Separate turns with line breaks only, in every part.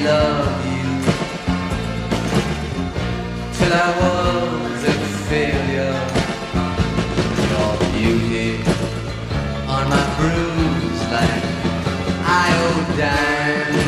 love you till I was a failure. Your beauty on my bruise like iodine.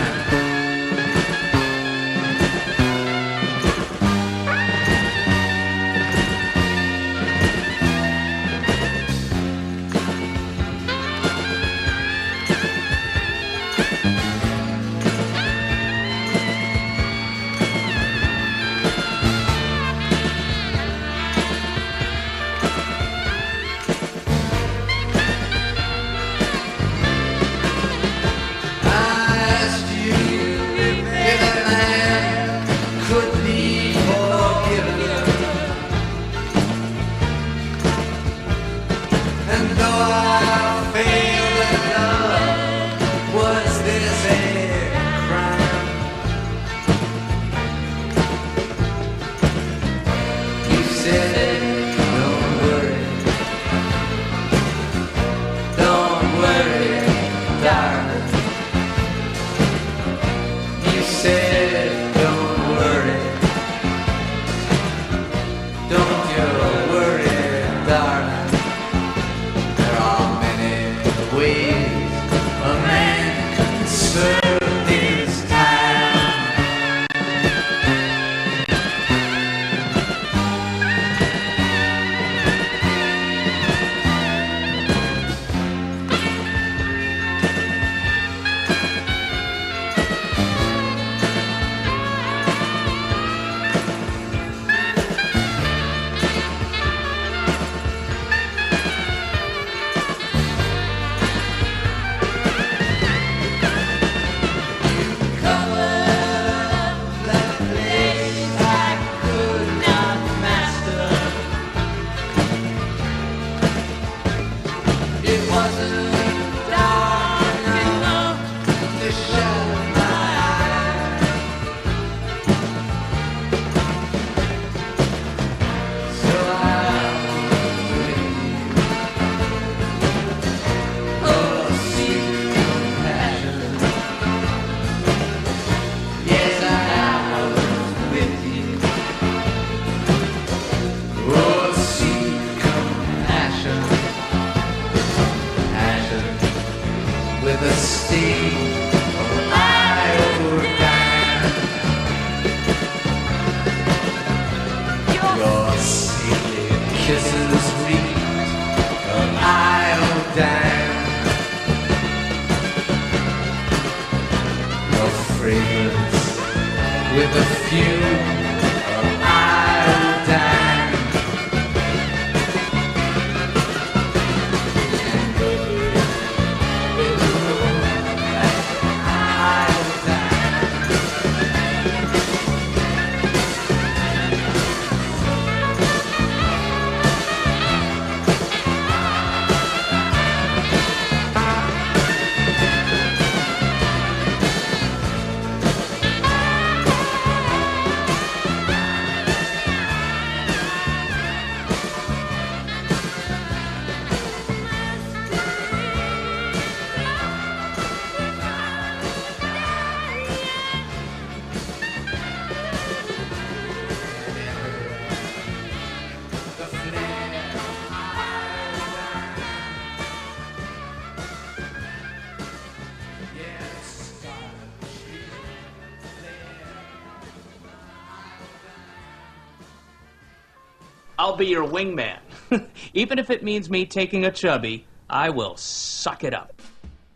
I'll be your wingman. Even if it means me taking a chubby, I will suck it up.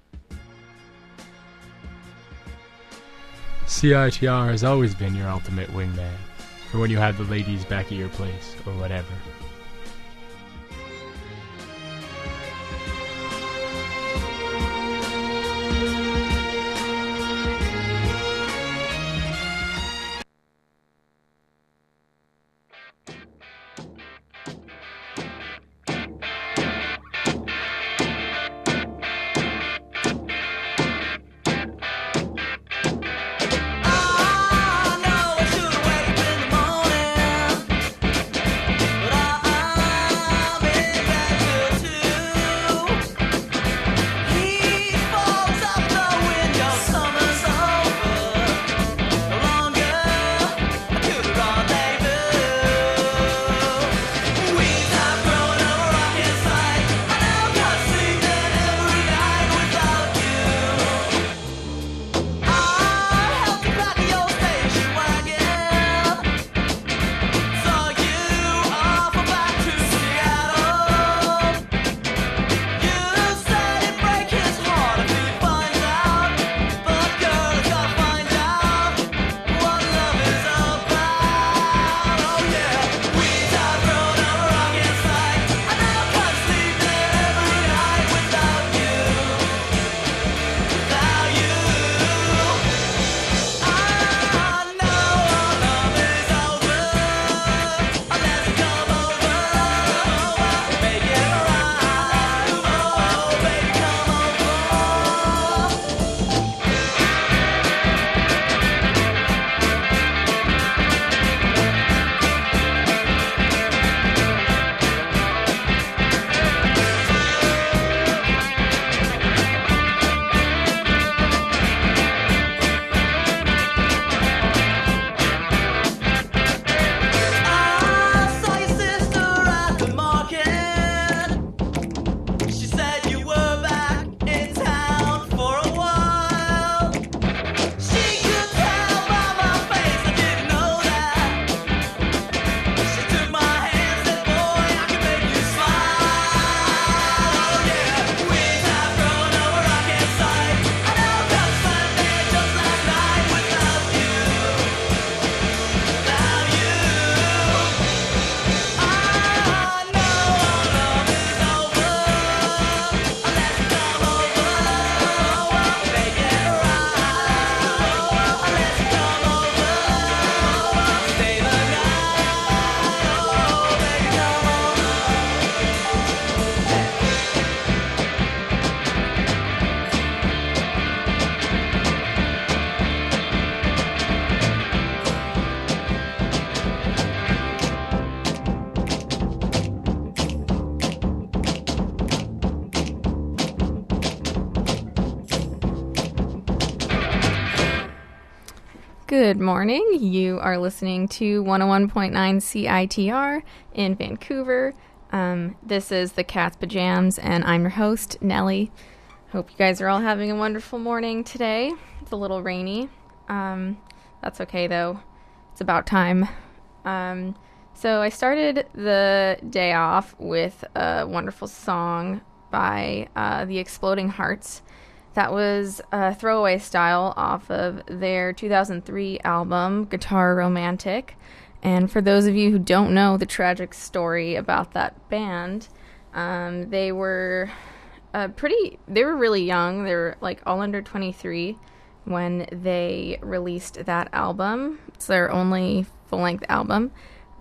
CITR has always been your ultimate wingman, for when you have the ladies back at your place, or whatever.
I know I should have waited till the morning, but Good morning. You are listening to 101.9 CITR in Vancouver. This is the Cat's Pajams, and I'm your host, Nellie. Hope you guys are all having a wonderful morning today. It's a little rainy. That's okay, though. It's about time. So I started the day off with a wonderful song by the Exploding Hearts. That was a throwaway style off of their 2003 album, Guitar Romantic. And for those of you who don't know the tragic story about that band, they were really young. They were like all under 23 when they released that album. It's their only full-length album.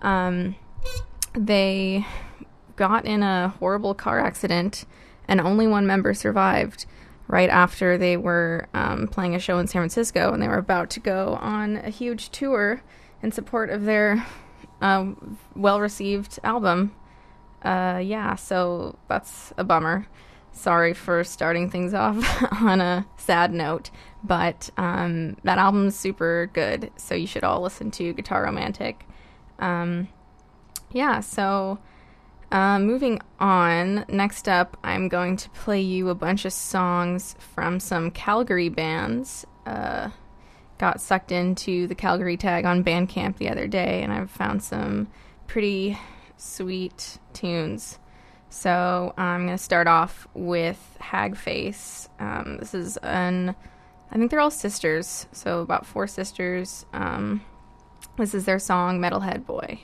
They got in a horrible car accident, and only one member survived. Right after they were playing a show in San Francisco, and they were about to go on a huge tour in support of their well-received album. So that's a bummer. Sorry for starting things off on a sad note, but that album's super good, so you should all listen to Guitar Romantic. Moving on, next up, I'm going to play you a bunch of songs from some Calgary bands. Got sucked into the Calgary tag on Bandcamp the other day, and I've found some pretty sweet tunes. So I'm going to start off with Hagface. This is I think they're all sisters, so about 4 sisters. This is their song, Metalhead Boy.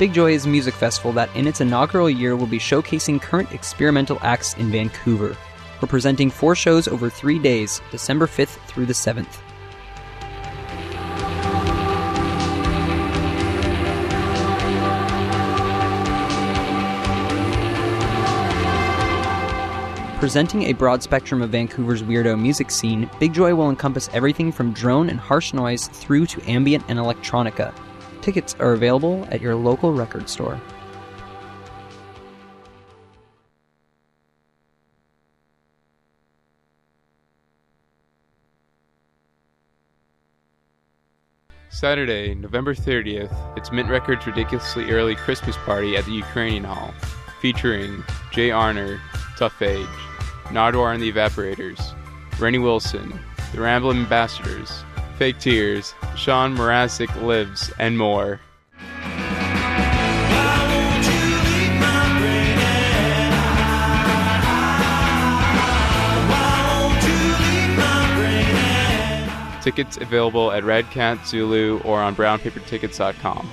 Big Joy is a music festival that in its inaugural year will be showcasing current experimental acts in Vancouver. We're presenting 4 shows over 3 days, December 5th through the 7th. Presenting a broad spectrum of Vancouver's weirdo music scene, Big Joy will encompass everything from drone and harsh noise through to ambient and electronica. Tickets are available at your local record store.
Saturday, November 30th, it's Mint Records' ridiculously early Christmas party at the Ukrainian Hall, featuring Jay Arner, Tough Age, Nardwar and the Evaporators, Rennie Wilson, the Ramblin' Ambassadors, Fake Tears, Sean Mrazek Lives, and more. Tickets available at Red Cat, Zulu, or on brownpapertickets.com.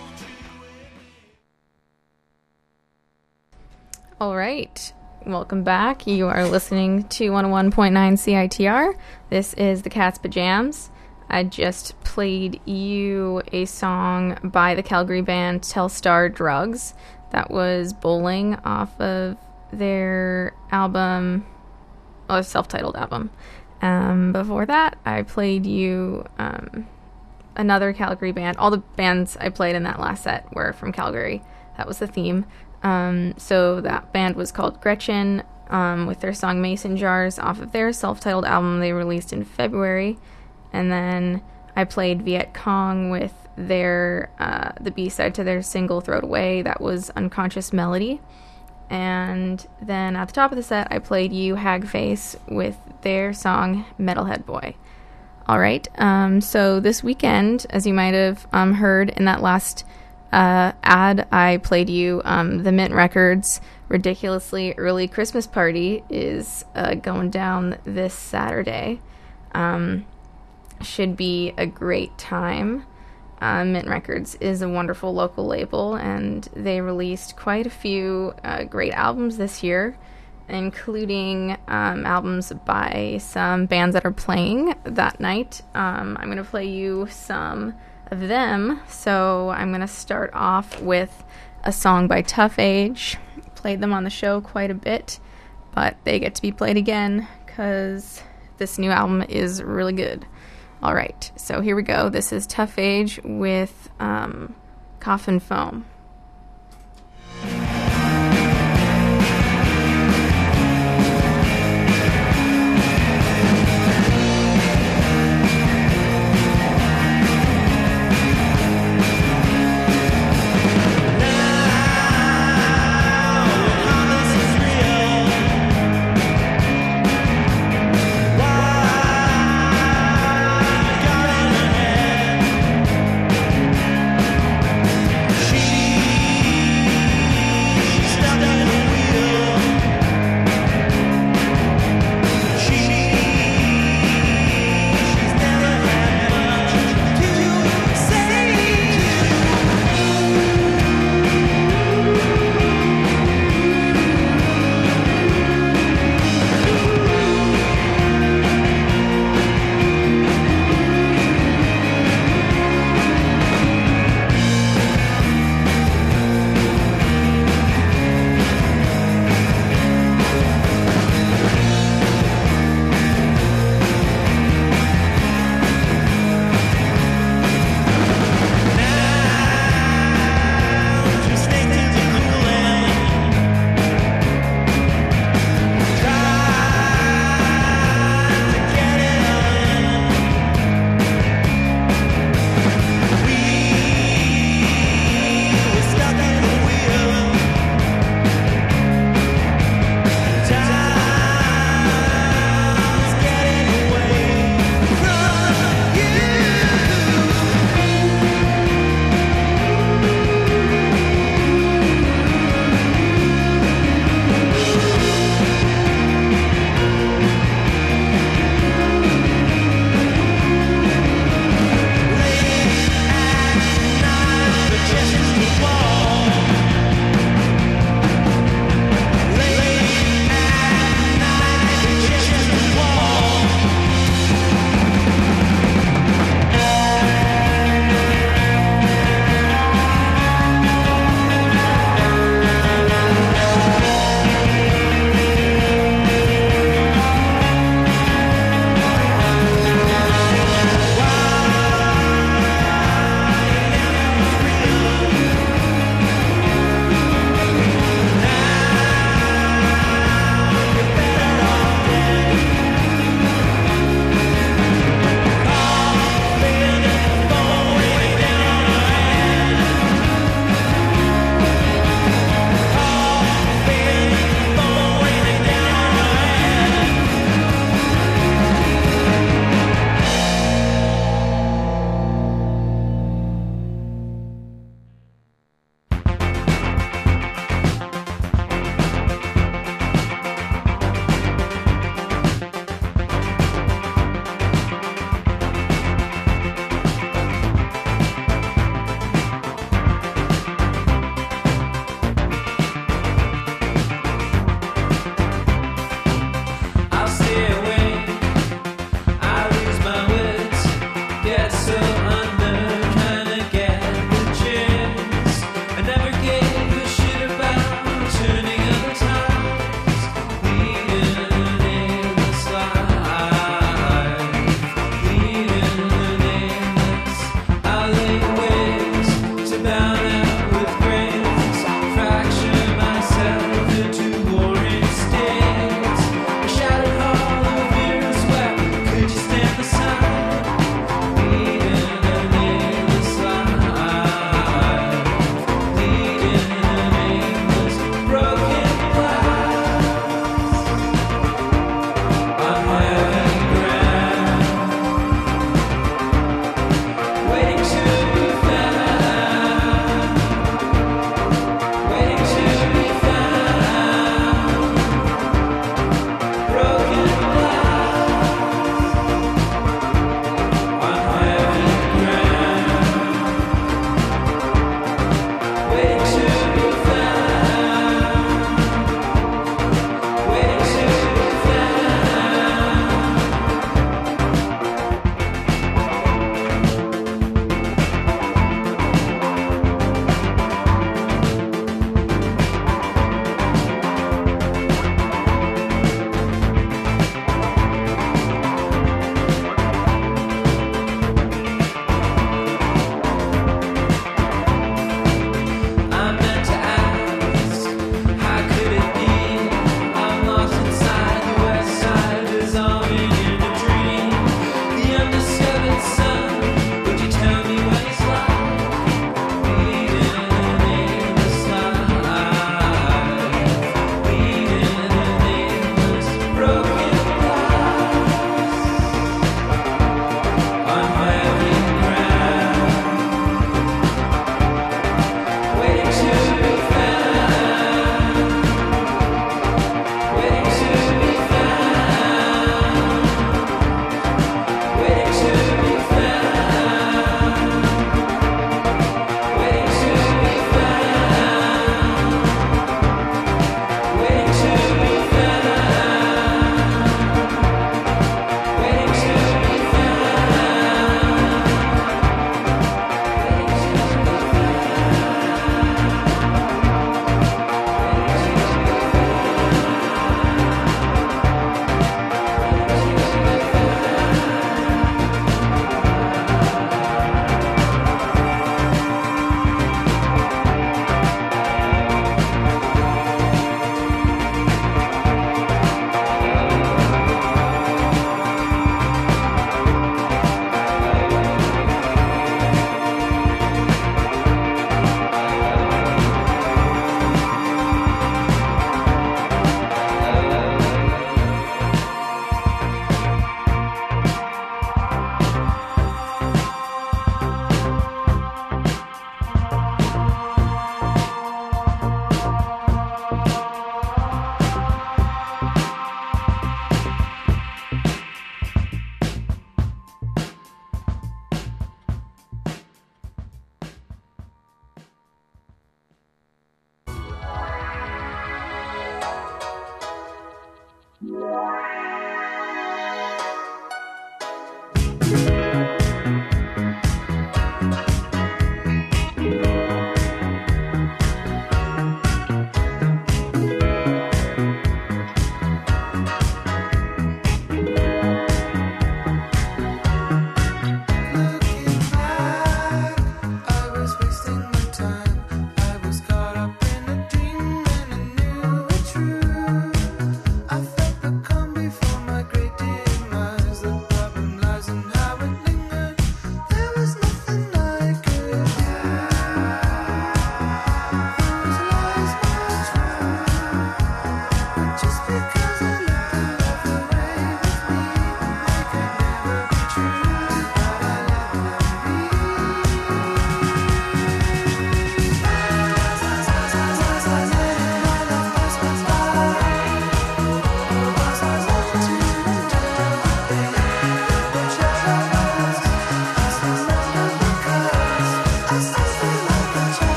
All right. Welcome back. You are listening to 101.9 CITR. This is the Cat's Pajams. I just played you a song by the Calgary band Telstar Drugs. That was Bowling off of their album, self-titled album. Before that, I played you another Calgary band. All the bands I played in that last set were from Calgary. That was the theme. So that band was called Gretchen, with their song Mason Jars off of their self-titled album they released in February. And then I played Viet Cong with their the B-side to their single Throw It Away. That was Unconscious Melody. And then at the top of the set, I played you Hagface with their song Metalhead Boy. All right, so this weekend, as you might have heard in that last ad, I played you the Mint Records ridiculously early Christmas party is going down this Saturday. Should be a great time. Mint Records is a wonderful local label, and they released quite a few great albums this year, including albums by some bands that are playing that night. I'm going to play you some of them. So I'm going to start off with a song by Tough Age. Played them on the show quite a bit, but they get to be played again because this new album is really good. All right, so here we go. This is Tough Age with Coffin Foam.
She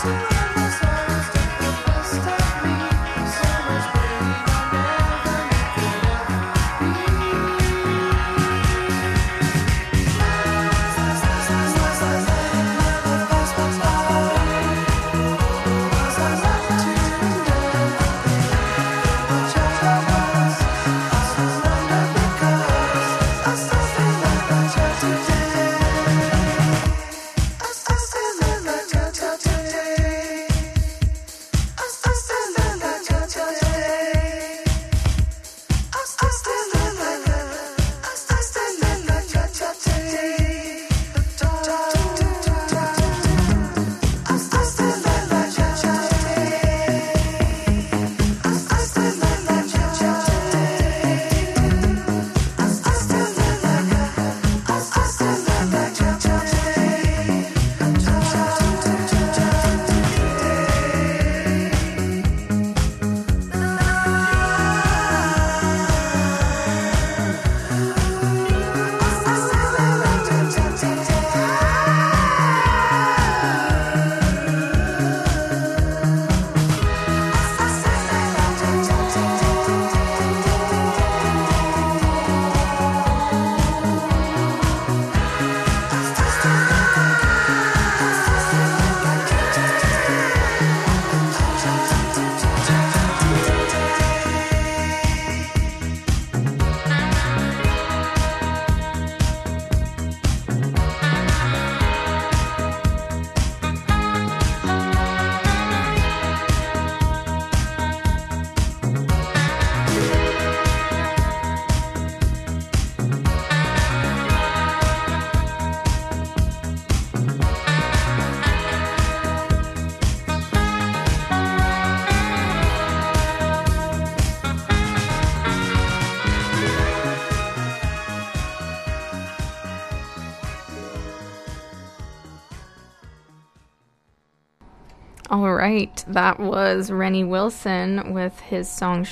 All right, that was Rennie Wilson with his song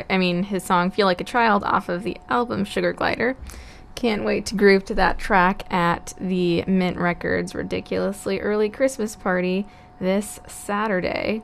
his song Feel Like a Child off of the album Sugar Glider. Can't wait to groove to that track at the Mint Records Ridiculously Early Christmas Party this Saturday.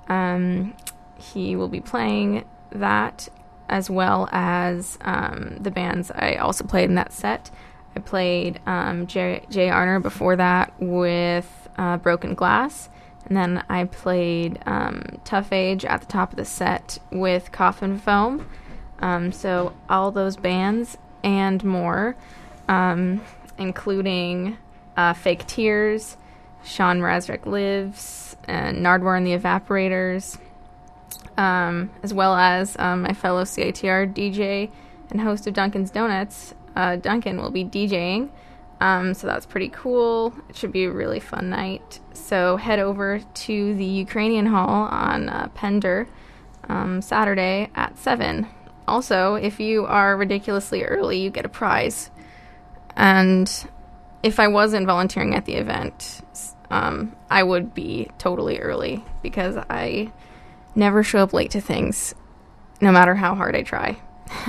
He will be playing that as well as the bands I also played in that set. I played Jay Arner before that with Broken Glass. And then I played Tough Age at the top of the set with Coffin Foam. So all those bands and more, including Fake Tears, Sean Mrazek Lives, and Nardwuar and the Evaporators, as well as my fellow CITR DJ and host of Dunkin's Donuts. Duncan will be DJing. So that's pretty cool. It should be a really fun night. So head over to the Ukrainian Hall on Pender Saturday at 7. Also, if you are ridiculously early, you get a prize. And if I wasn't volunteering at the event, I would be totally early because I never show up late to things, no matter how hard I try.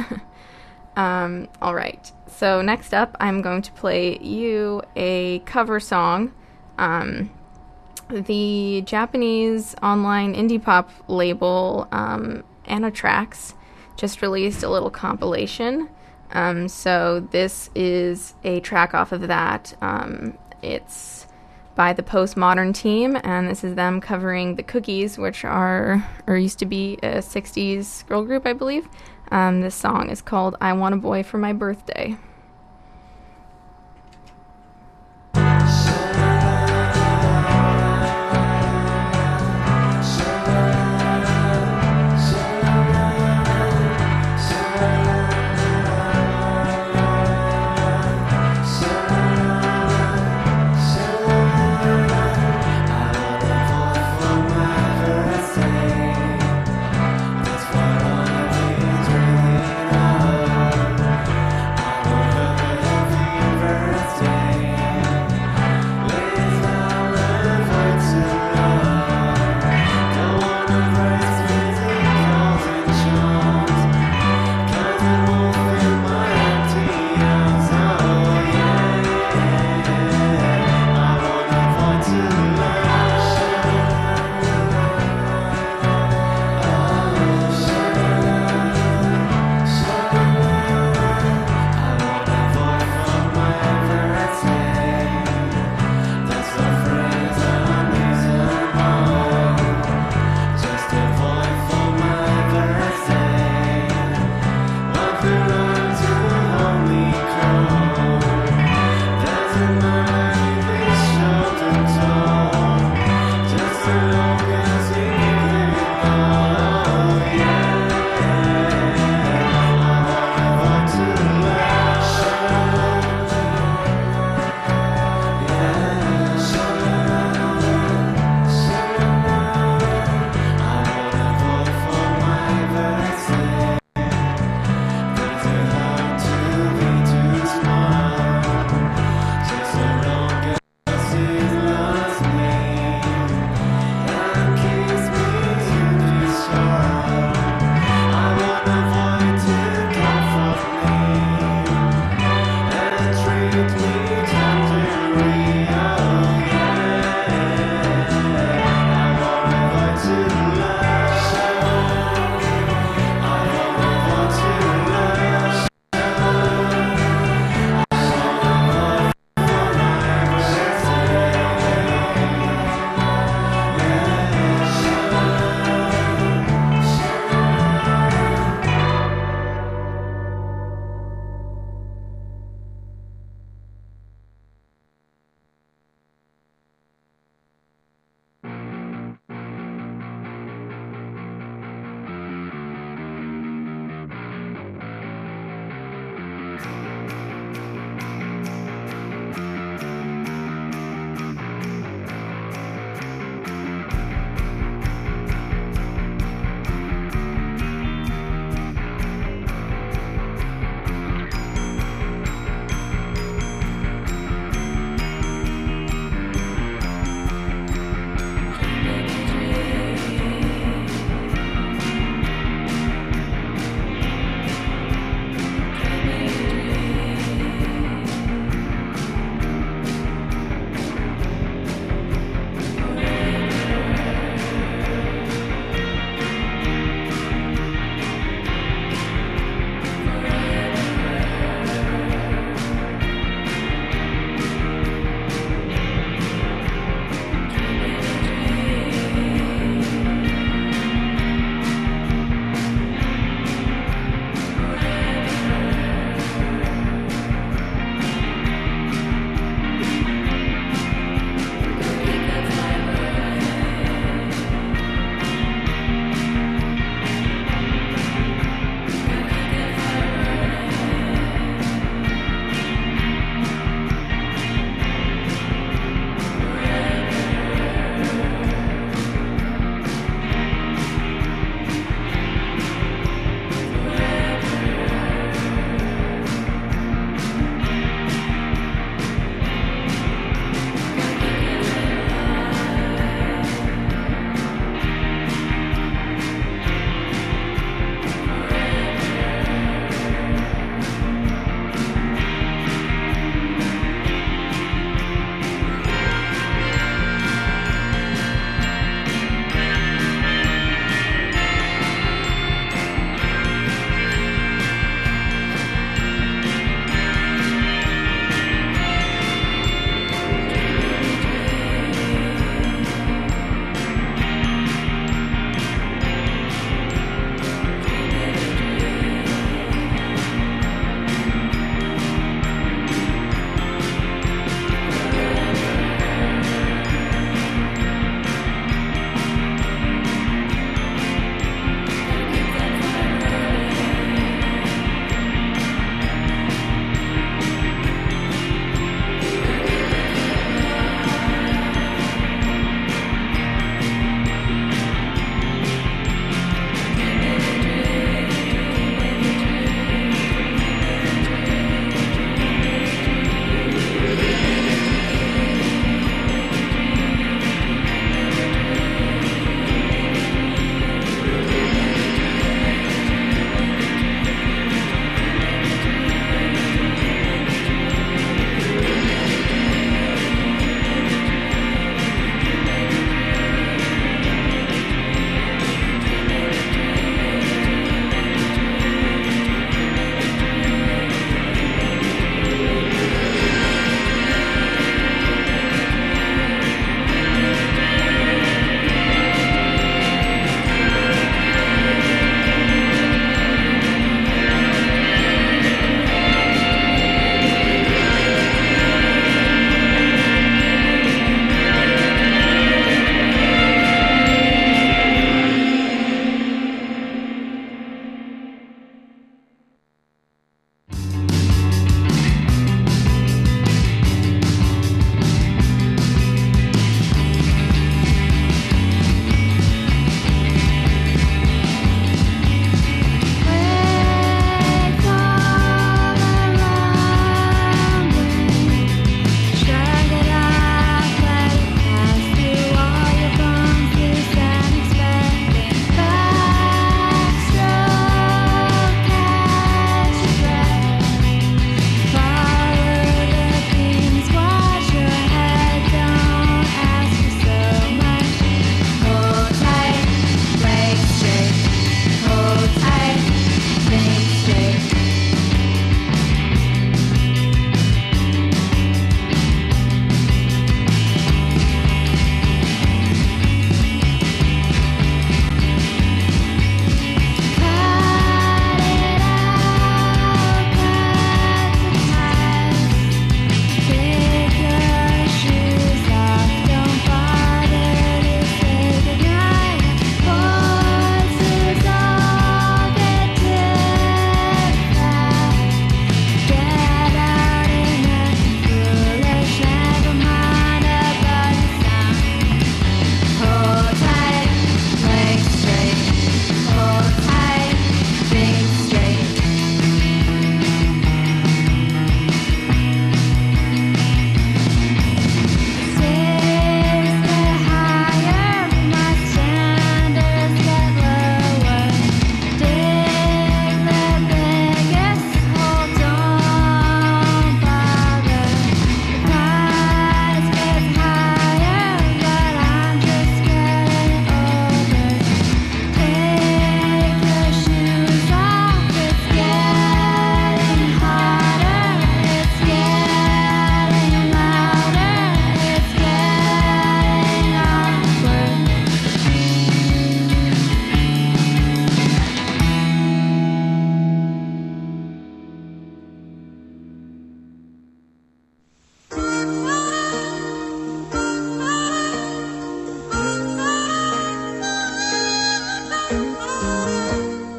All right. So next up, I'm going to play you a cover song. The Japanese online indie pop label Anatrax just released a little compilation. So this is a track off of that. It's by the Postmodern team, and this is them covering the Cookies, which used to be a 60s girl group, I believe. This song is called I Want a Boy for My Birthday.
I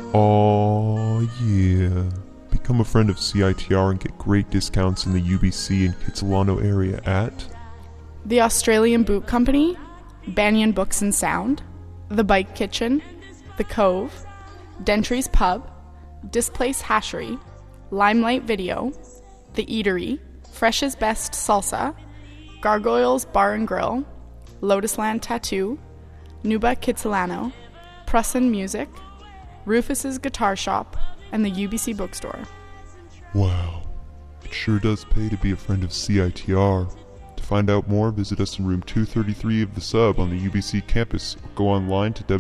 Oh yeah. Become a friend of CITR and get great discounts in the UBC and Kitsilano area at
The Australian Boot Company, Banyan Books and Sound, The Bike Kitchen, The Cove, Dentry's Pub, Displace Hashery, Limelight Video, The Eatery, Fresh's Best Salsa, Gargoyles Bar and Grill, Lotusland Tattoo, Nuba Kitsilano, Prussin Music, Rufus's Guitar Shop, and the UBC Bookstore.
Wow. It sure does pay to be a friend of CITR. To find out more, visit us in room 233 of the Sub on the UBC campus or go online to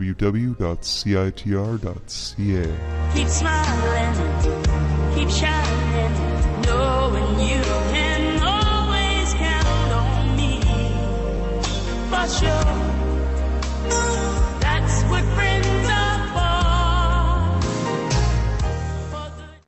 www.citr.ca.
Keep smiling, keep shining, knowing you can always count on me. For sure, that's what friends are for.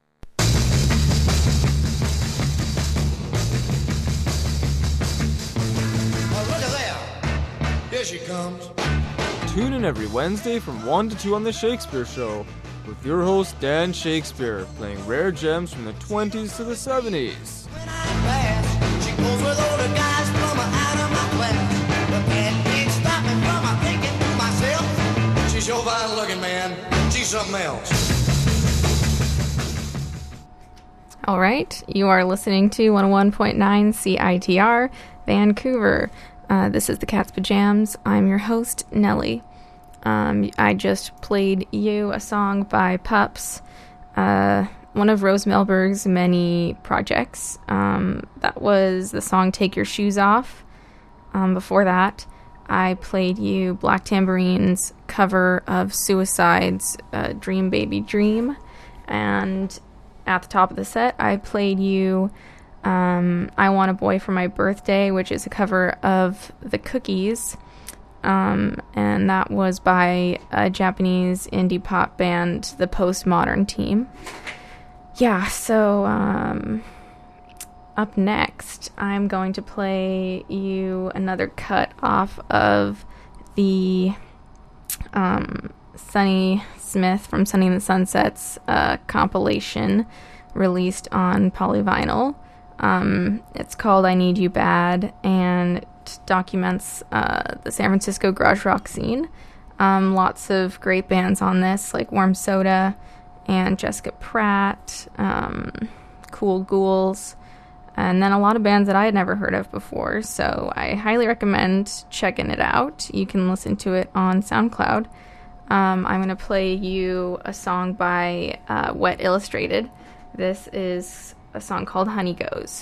Oh, look at there. Here she comes.
Tune in every Wednesday from 1 to 2 on The Shakespeare Show with your host Dan Shakespeare, playing rare gems from the 20s to the 70s.
When I pass, she goes with all the guys from out of my class. But can't stop me from thinking to myself, she's so fine looking, man. She's something else.
All right, you are listening to 101.9 CITR, Vancouver. This is the Cat's Pajams. I'm your host, Nellie. I just played you a song by Pups, one of Rose Melberg's many projects. That was the song Take Your Shoes Off. Before that, I played you Black Tambourine's cover of Suicide's Dream Baby Dream. And at the top of the set, I played you I Want a Boy for My Birthday, which is a cover of The Cookies. And that was by a Japanese indie pop band, the Postmodern Team. Yeah, so up next, I'm going to play you another cut off of the Sonny Smith from Sunny and the Sunsets compilation released on polyvinyl. It's called I Need You Bad, and it documents the San Francisco garage rock scene. Lots of great bands on this, like Warm Soda and Jessica Pratt, Cool Ghouls, and then a lot of bands that I had never heard of before, so I highly recommend checking it out. You can listen to it on SoundCloud. I'm going to play you a song by Wet Illustrated. This is a song called Honey Goes.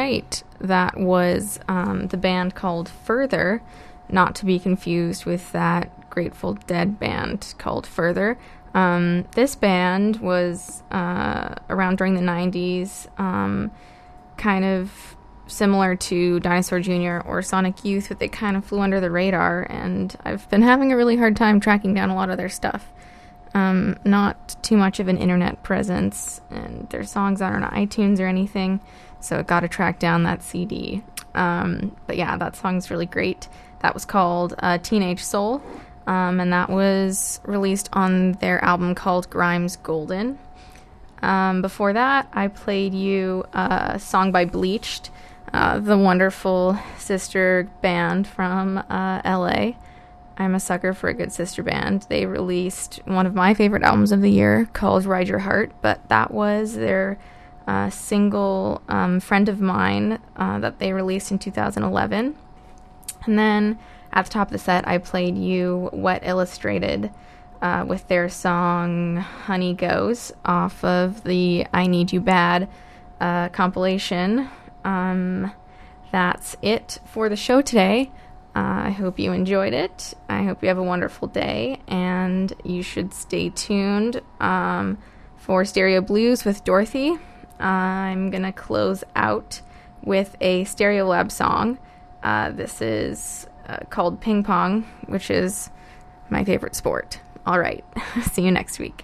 right. That was the band called Further, not to be confused with that Grateful Dead band called Further. This band was around during the 90s, kind of similar to Dinosaur Jr. or Sonic Youth, but they kind of flew under the radar, and I've been having a really hard time tracking down a lot of their stuff. Not too much of an internet presence, and their songs aren't on iTunes or anything, so I got to track down that CD. But yeah, that song's really great. That was called Teenage Soul, and that was released on their album called Grimes Golden. Before that, I played you a song by Bleached, the wonderful sister band from LA. I'm a sucker for a good sister band. They released one of my favorite albums of the year called Ride Your Heart, but that was their single Friend of Mine that they released in 2011. And then at the top of the set, I played you Wet Illustrated with their song Honey Goes off of the I Need You Bad compilation. That's it for the show today. I hope you enjoyed it. I hope you have a wonderful day, and you should stay tuned for Stereo Blues with Dorothy. I'm going to close out with a Stereolab song. This is called Ping Pong, which is my favorite sport. All right, see you next week.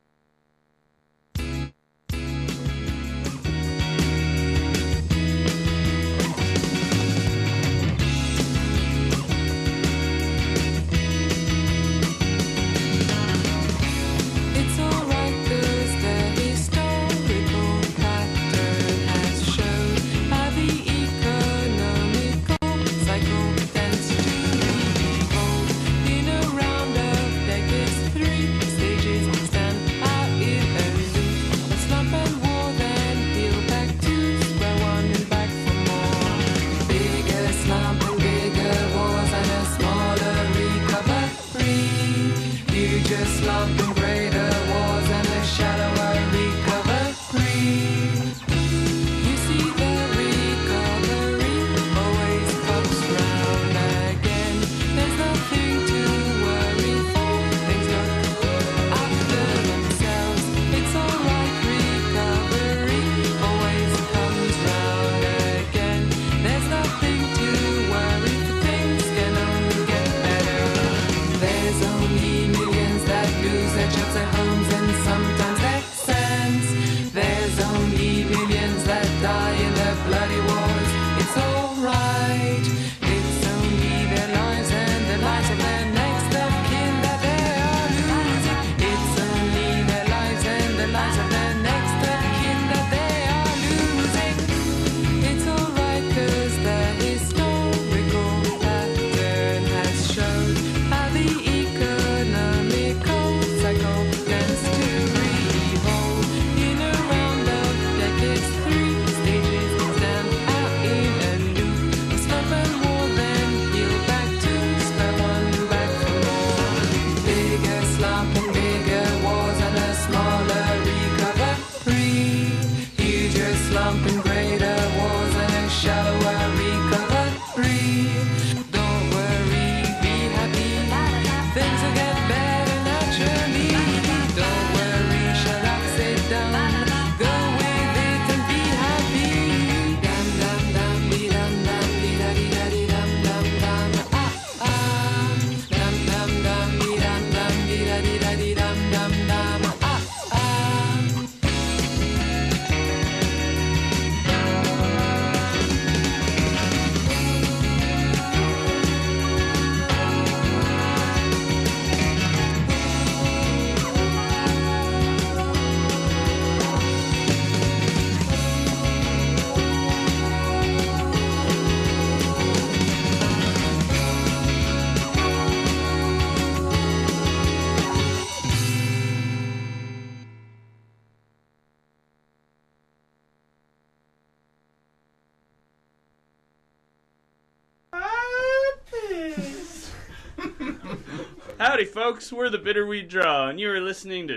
Howdy, folks. We're the Bitterweed Draw, and you are listening to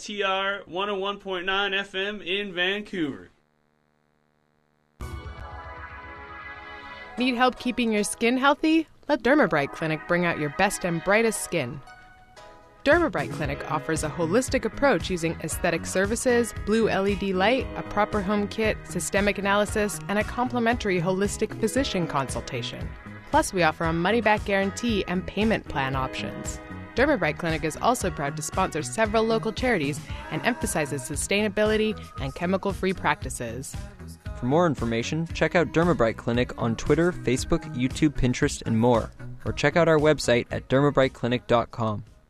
CITR 101.9 FM in Vancouver.
Need help keeping your skin healthy? Let Dermabright Clinic bring out your best and brightest skin. Dermabright Clinic offers a holistic approach using aesthetic services, blue LED light, a proper home kit, systemic analysis, and a complimentary holistic physician consultation. Plus, we offer a money-back guarantee and payment plan options. Dermabright Clinic is also proud to sponsor several local charities and emphasizes sustainability and chemical-free practices.
For more information, check out Dermabright Clinic on Twitter, Facebook, YouTube, Pinterest, and more. Or check out our website at dermabrightclinic.com.